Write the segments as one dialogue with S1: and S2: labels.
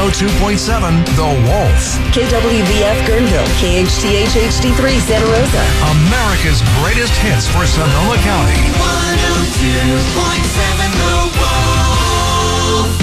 S1: 102.7 The Wolf.
S2: KWVF Guerneville, KHTH HD3 Santa Rosa.
S1: America's greatest hits for Sonoma County.
S3: 102.7 The Wolf.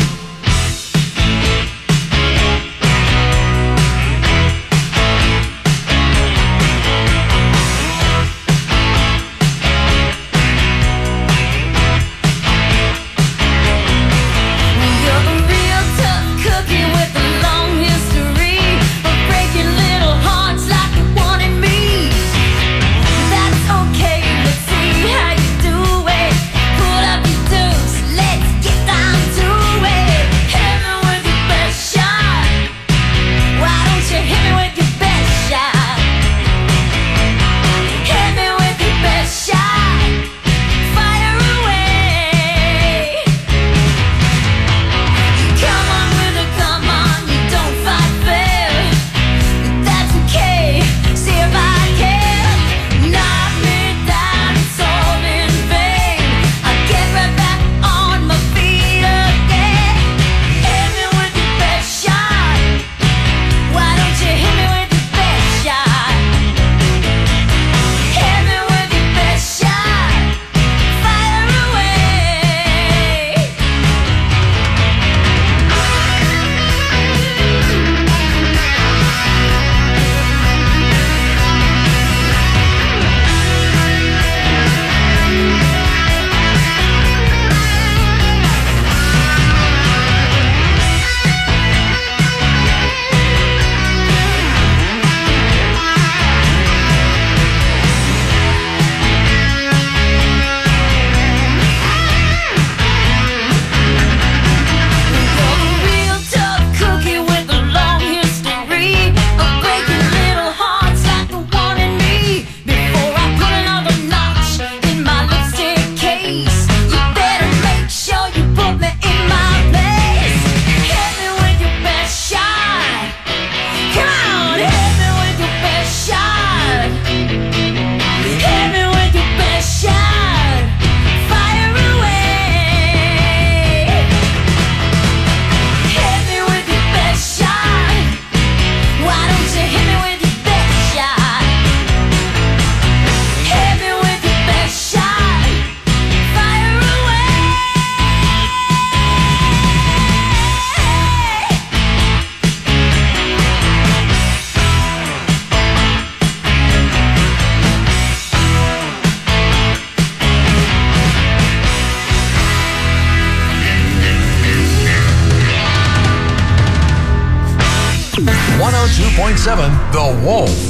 S1: The Wolf.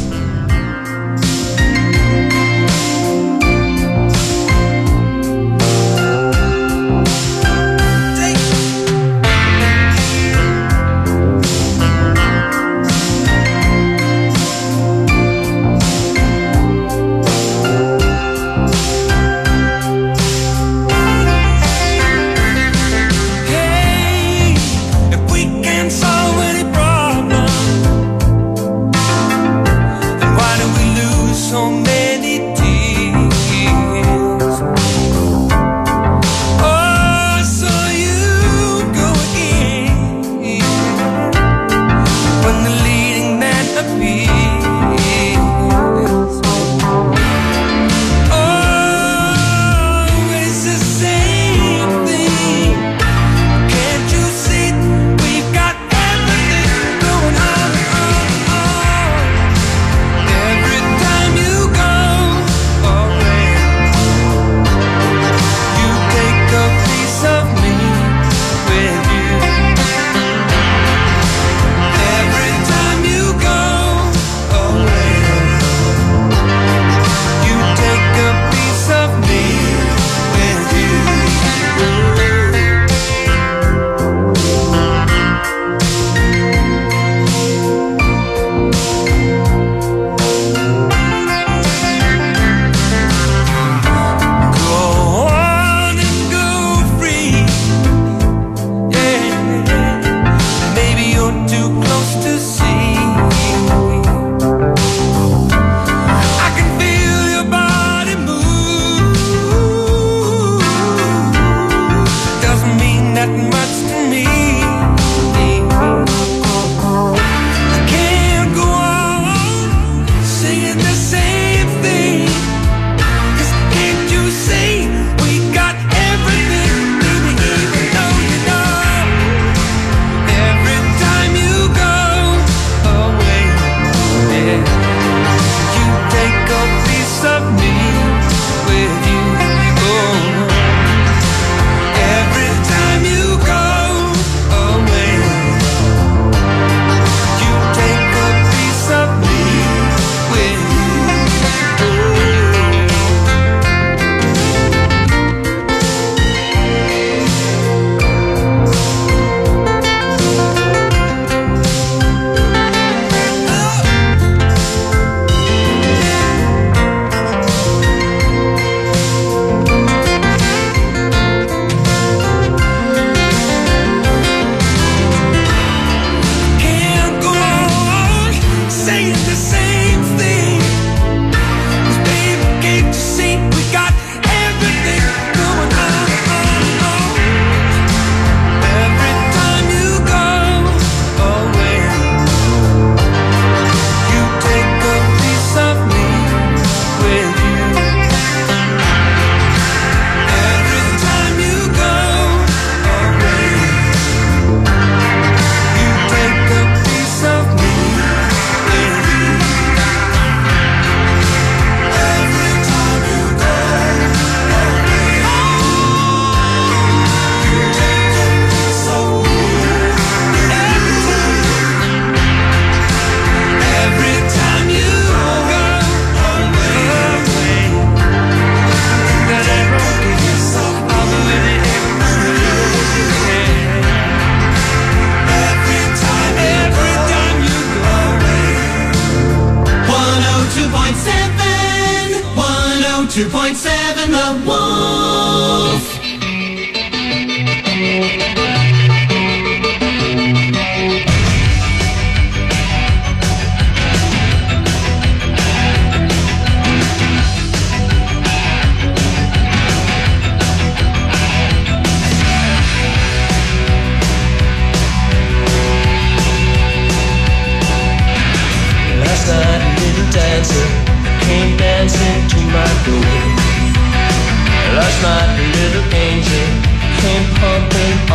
S3: If we can solve any problem,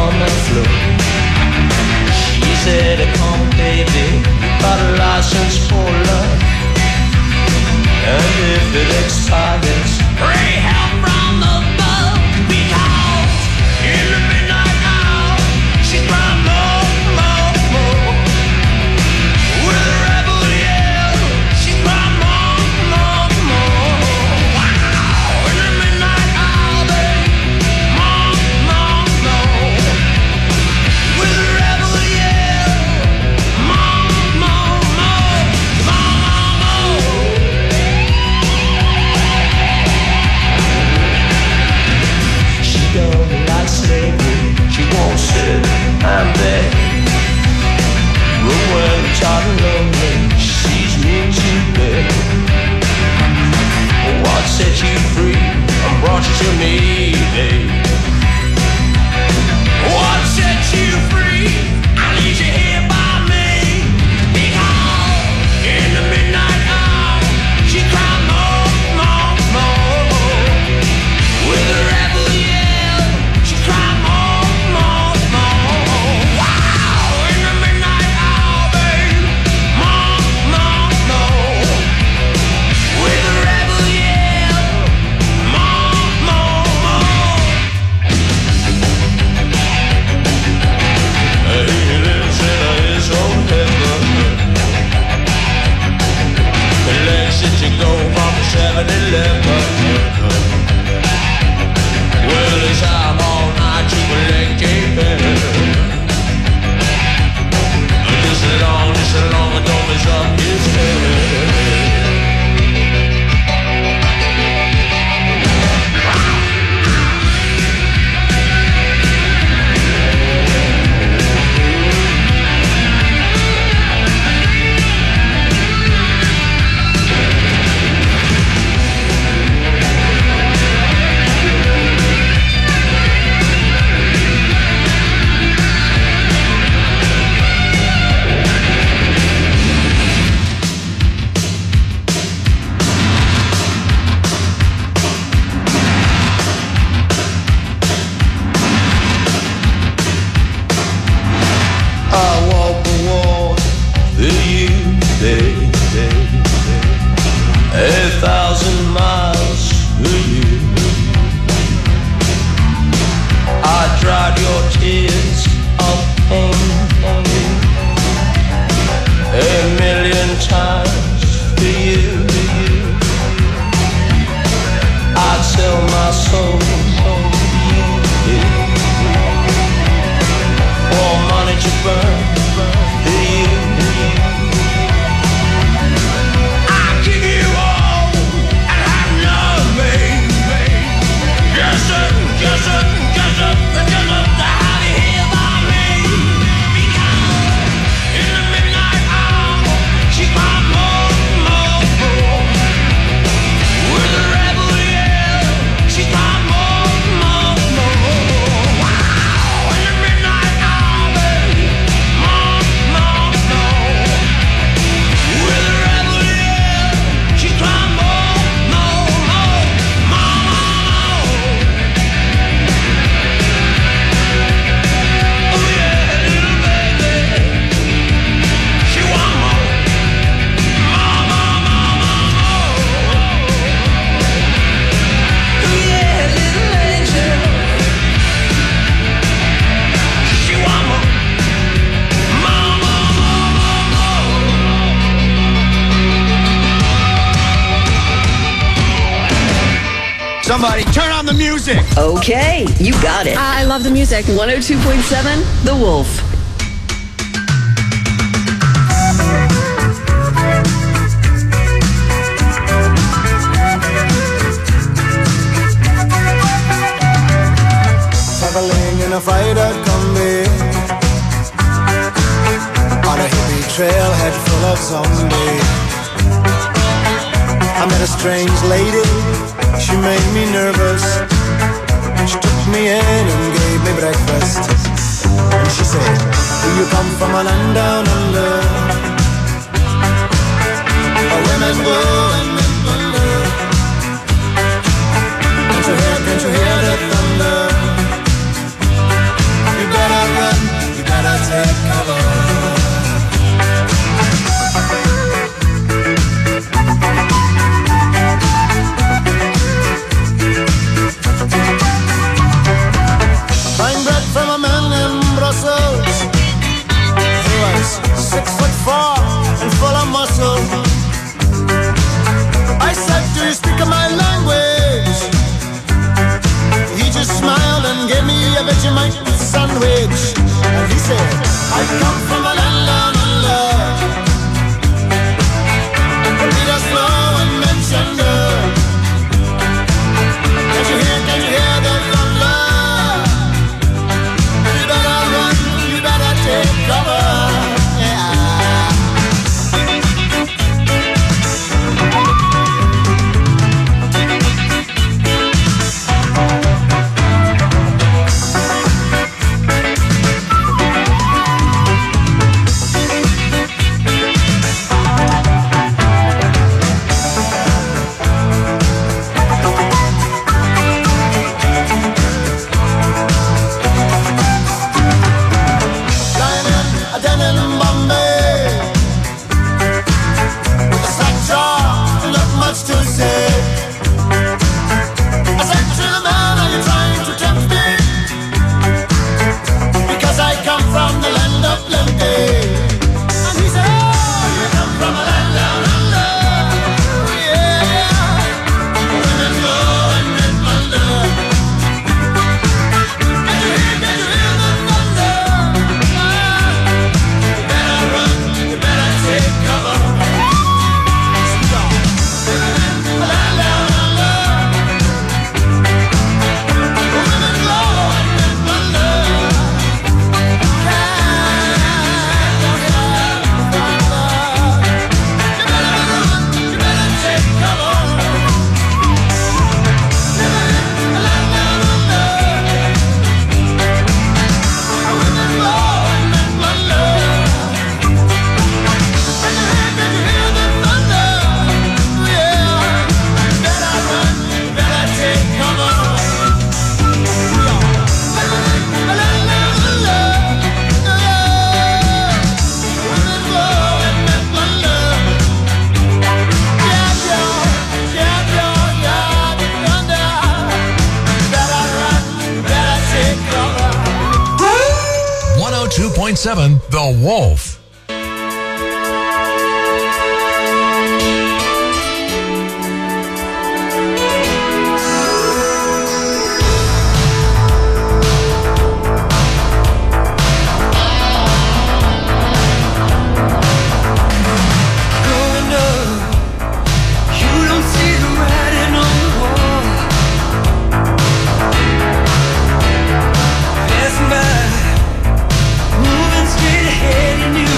S4: on the floor. She said, come baby, you got a license for love. And if it expires, pray help from above. Because in the midnight hour, she's crying more, more, more. With a rebel yell, she's crying more, more, more. Wow, in the midnight hour, babe, more, more, more. With a rebel yell, more, more, more, more, more. She don't like slavery, she won't sit and beg. But when tired and lonely, she sees me to bed. What set you free and brought you to me, babe? What set you free? I need you here by me. Because in the midnight hour, she cried more, more, more. With a rebel yell, she cried more, more, more. Wow, in the midnight hour, babe, more, more, more. With a rebel yell, more, more, more. He lives in his own heaven. He likes it to go from 7-Eleven. Well, it's out all night to collect a pen. This is long, and don't mess up his head. I walk the walk for you, baby. 1,000 miles for you. I dried your tears of pain 1,000,000 times for you. I'd sell my soul for you. More money to burn for you. I'll give you all and have nothing. Yes, sir, yes, sir, yes, sir, yes, sir, to have you here by me. Because in the midnight hour, she cried more, more, more. With a rebel yell, she cried more, more, more. Wow, in the midnight hour, baby, more, more, more. With a rebel yell, she cried more, more, more, more. Oh yeah, little baby, she want more, more, more, more, more. Oh yeah, little angel, she want more, more, more, more, more.
S5: Somebody turn on the music.
S2: Okay, you got it.
S6: I love the music.
S2: 102.7 The Wolf.
S7: Traveling in a freighter combi on a hippie trailhead full of zombies. I met a strange lady, she made me nervous. She took me in and gave me breakfast. And she said, do you come from a land down under, where women go and men wonder? Can't you hear the thunder? You better Brussels. He was 6'4" and full of muscle. I said, do you speak my language? He just smiled and gave me a Vegemite sandwich. And he said, I come from a land down under. The Peter Slow and Menschender. Can you hear the thunder? You better run, you better take cover.
S1: The Wolf.
S3: Moving straight ahead, you knew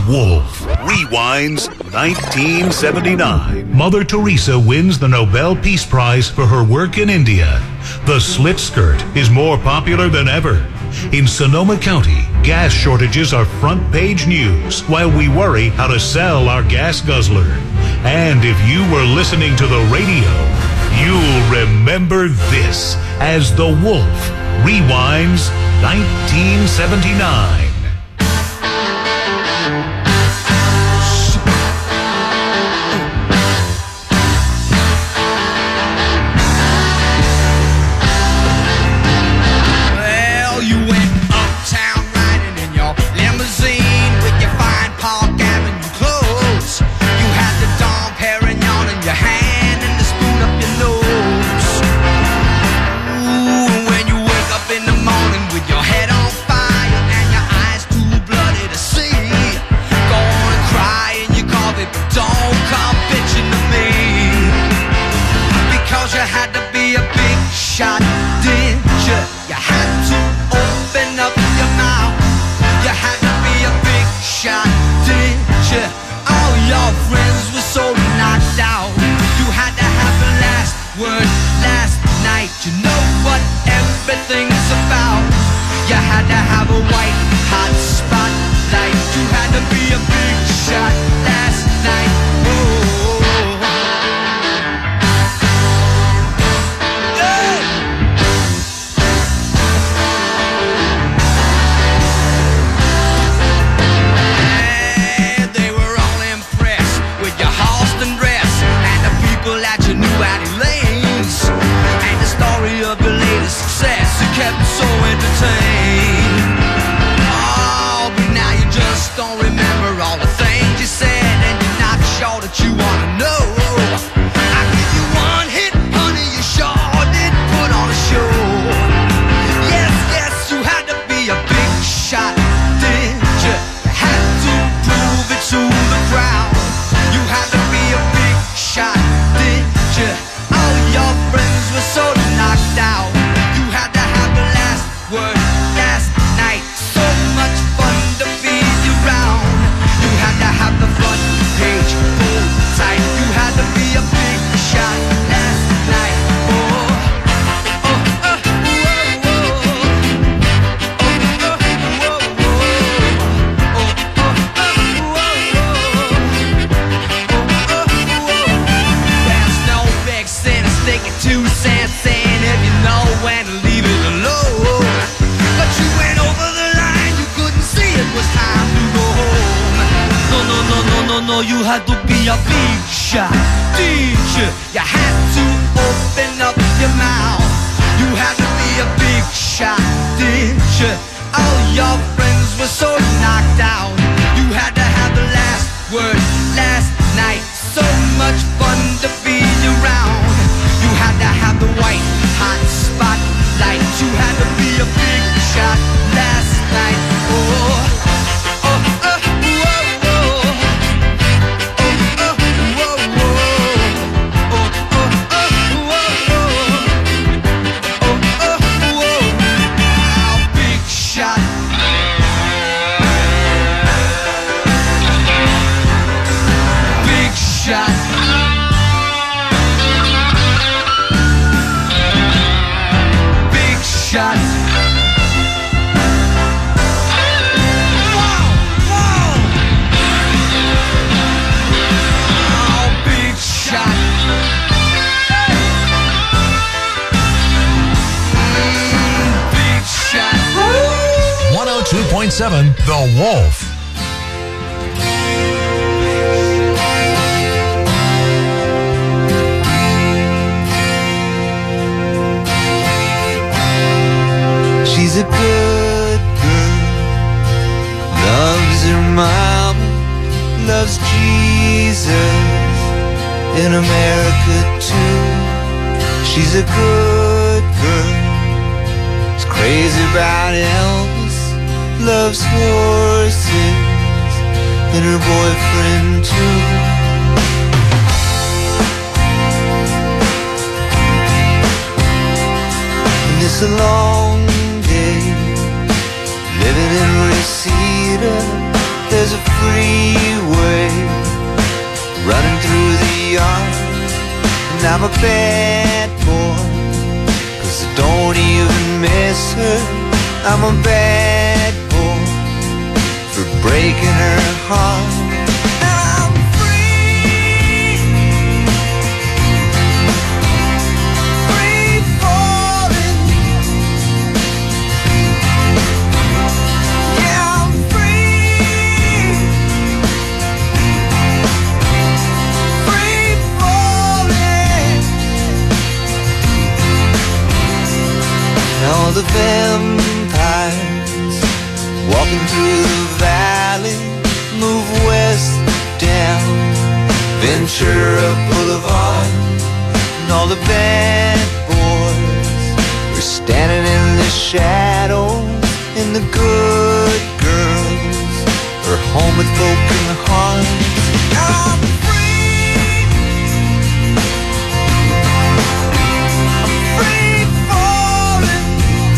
S1: Wolf.
S5: Rewinds 1979.
S1: Mother Teresa wins the Nobel Peace Prize for her work in India. The slit skirt is more popular than ever. In Sonoma County, gas shortages are front page news while we worry how to sell our gas guzzler. And if you were listening to the radio, you'll remember this as The Wolf Rewinds 1979. The Wolf.
S6: She's a good girl, loves her mom, loves Jesus in America too. She's a good girl, is crazy about Elvis, loves horses and her boyfriend too. And it's a long day living in Reseda, There's a freeway running through the yard, and I'm a bad boy, 'cause I don't even miss her. I'm a bad boy for breaking her heart. All the vampires walking through the valley move west down Ventura Boulevard, and all the bad boys are standing in the shadows, and the good girls are home with broken hearts. I'm free. I'm free falling.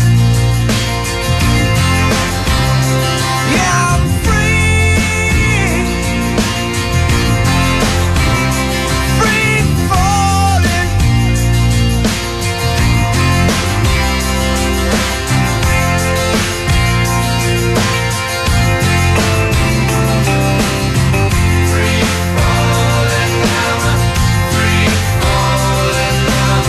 S6: Yeah, I'm free. Free falling. Free falling now. Free falling now.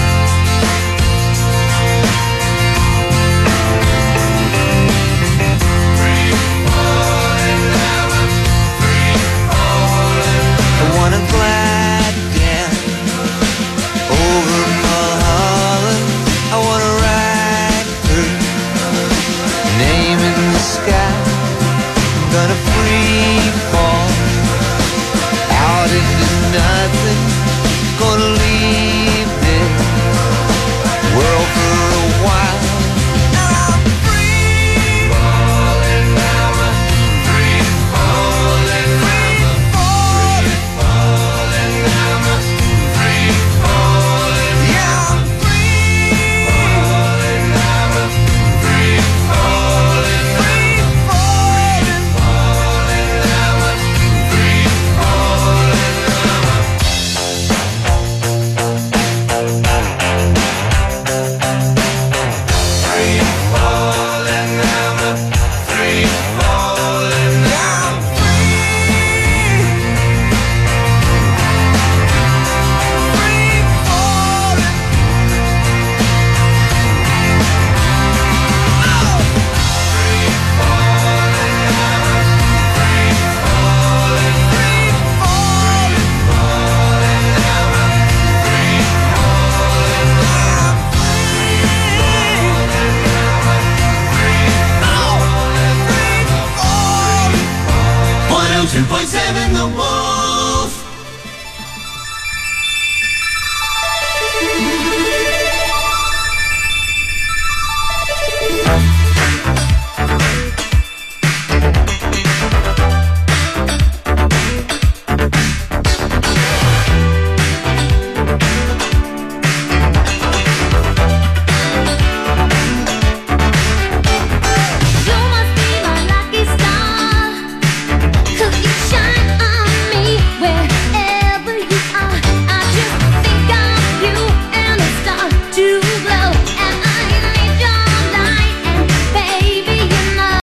S6: Free falling now. Free falling. I wanna glide down over Mulholland. I wanna write her name in the sky. I'm gonna free fall out into nothing. Gonna leave this world for a while. I'm free falling now. Free falling now. Free falling now. Free falling. Yeah, I'm free falling now. Free falling. Free falling. Falling now. Free falling now. Free falling now. Free falling now. Free falling. Free falling now. Free falling. Free falling. Falling now. Free falling now. Free falling. 102.7 The Wall.